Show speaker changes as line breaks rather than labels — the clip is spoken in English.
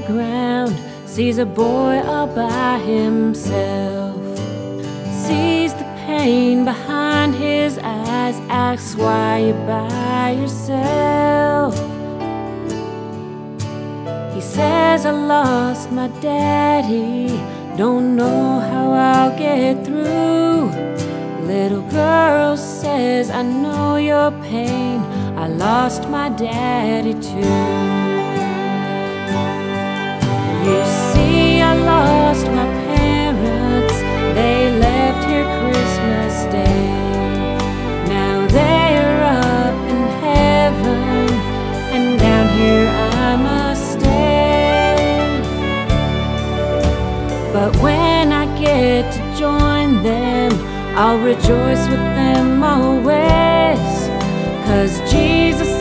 ground, sees a boy all by himself, sees the pain behind his eyes, asks why you by yourself. He says, I lost my daddy, don't know how I'll get through. Little girl says, I know your pain, I lost my daddy too. You see, I lost my parents, they left here Christmas Day. Now they're up in heaven, and down here I must stay. But when I get to join them, I'll rejoice with them always, 'cause Jesus